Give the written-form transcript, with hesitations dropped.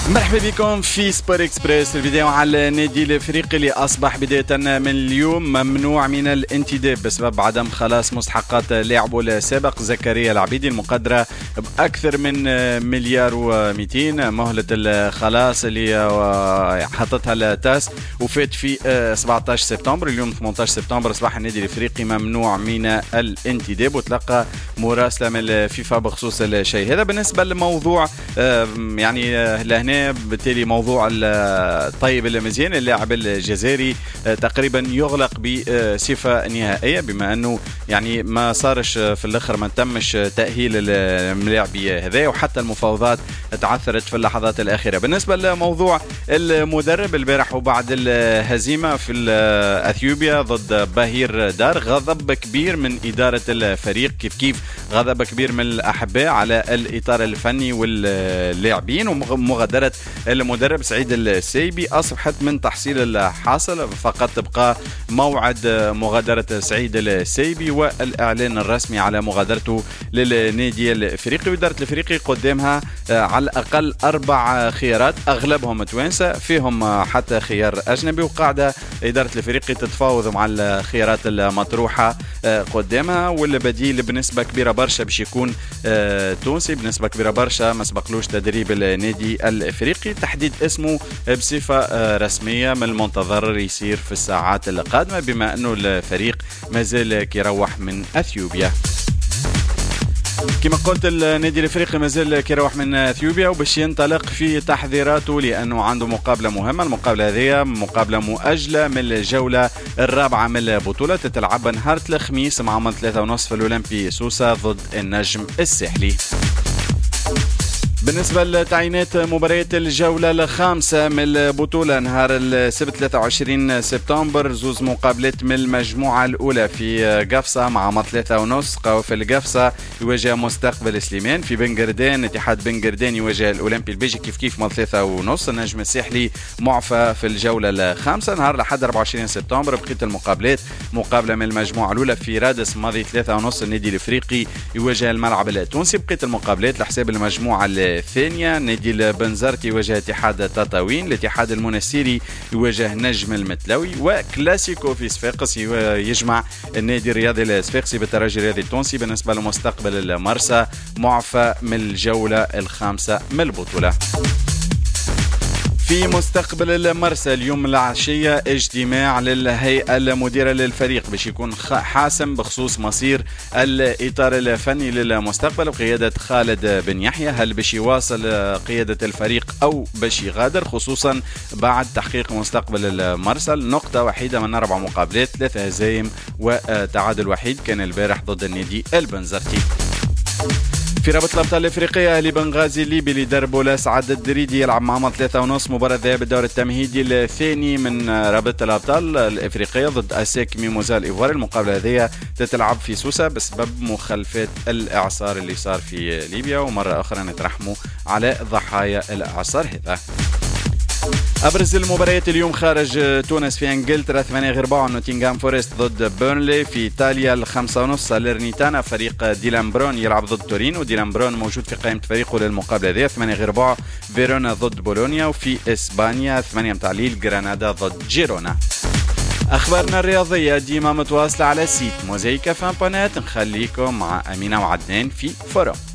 مرحبا بكم في سبور اكسبريس. الفيديو على النادي الافريقي اللي اصبح بدايه من اليوم ممنوع من الانتداب بسبب عدم خلاص مستحقات لاعبه السابق زكريا العبيدي المقدره باكثر من مليار و200. مهله الخلاص اللي حطتها التاس وفات في 17 سبتمبر. اليوم 18 سبتمبر اصبح النادي الافريقي ممنوع من الانتداب وتلقى مراسله من الفيفا بخصوص الشيء هذا. بالنسبه للموضوع يعني لهنا بالتالي موضوع الطيب المزيان اللاعب الجزائري تقريبا يغلق بصفه نهائيه بما انه يعني ما صارش في الاخر ما تمش تاهيل الملاعبي هذا وحتى المفاوضات تعثرت في اللحظات الاخيره. بالنسبه لموضوع المدرب البارح وبعد الهزيمه في اثيوبيا ضد باهير دار غضب كبير من اداره الفريق كيف غضب كبير من الاحباء على الاطار الفني واللاعبين ومغادره المدرب سعيد السيبي. أصبحت من تحصيل الحاصل فقط تبقى موعد مغادرة سعيد السيبي والإعلان الرسمي على مغادرته للنادي الإفريقي. وإدارة الإفريقي قدامها على الأقل 4 خيارات أغلبهم توانسة فيهم حتى خيار أجنبي وقاعدة إدارة الإفريقي تتفاوض مع الخيارات المطروحة قدامها. والبديل بنسبة كبيرة برشا باش يكون تونسي بنسبة كبيرة برشا ما سبقلوش تدريب النادي الافريقي. تحديد اسمه بصفه رسميه من المنتظر يصير في الساعات القادمه بما انه الفريق مازال كيروح من اثيوبيا. كما قلت النادي الافريقي مازال كيروح من اثيوبيا وباش ينطلق في تحضيراته لانه عنده مقابله مهمه. المقابله هذه مقابله مؤجله من الجوله الرابعه من البطوله تتلعب نهار الخميس مع 3:30 في الاولمبي سوسه ضد النجم الساحلي. بالنسبة لتعيينات مباريات الجولة الخامسة من البطولة نهار السبت 23 سبتمبر زوز مقابلات من المجموعة الأولى في قفصة مع 3:30 قوافل القفصة يواجه مستقبل سليمان. في بنقردان اتحاد بنقردان يواجه الأولمبي البيجي كيف 3:30. النجم الساحلي معفى في الجولة الخامسة. نهار لحد 24 سبتمبر بقية المقابلات مقابلة من المجموعة الأولى في رادس ماضي 3:30 النادي الإفريقي يواجه الملعب التونسي. بقية المقابلات لحساب المجموعة الثانية نادي البنزرتي يواجه اتحاد تطاوين. الاتحاد المنسيري يواجه نجم المتلوي. وكلاسيكو في صفاقس يجمع النادي الرياضي الصفاقسي بالترجي الرياضي التونسي. بالنسبة لمستقبل المرسى معفى من الجولة الخامسة من البطولة. في مستقبل المرسى اليوم العشية اجتماع للهيئة المديرة للفريق باش يكون حاسم بخصوص مصير الإطار الفني للمستقبل بقيادة خالد بن يحيى. هل باش يواصل قيادة الفريق أو باش يغادر خصوصا بعد تحقيق مستقبل المرسى نقطة وحيدة من 4 مقابلات 3 هزايم وتعادل وحيد كان البارح ضد النادي البنزرتي. في رابطة الأبطال الإفريقية أهلي بنغازي الليبي اللي دربوا سعد الدريدي يلعب مع 3:30 مباراة ذهاب الدور التمهيدي الثاني من رابطة الأبطال الإفريقية ضد أسيك ميموزا الإيفواري. المقابلة هذه تتلعب في سوسة بسبب مخالفات الإعصار اللي صار في ليبيا ومرة أخرى نترحموا على ضحايا الإعصار هذا. أبرز المباريات اليوم خارج تونس في انجلترا 8:04 نوتنغهام فورست ضد بيرنلي. في إيطاليا 5:30 سالرنيتانا فريق ديلان برون يلعب ضد تورين وديلان برون موجود في قائمة فريقه للمقابلة هذه. 8:04 فيرونا ضد بولونيا. وفي إسبانيا 8 متاع الليل غرانادا ضد جيرونا. أخبارنا الرياضية ديما متواصلة على السيت موزايكا فان بونات. نخليكم مع أمينة وعدنان في فورم.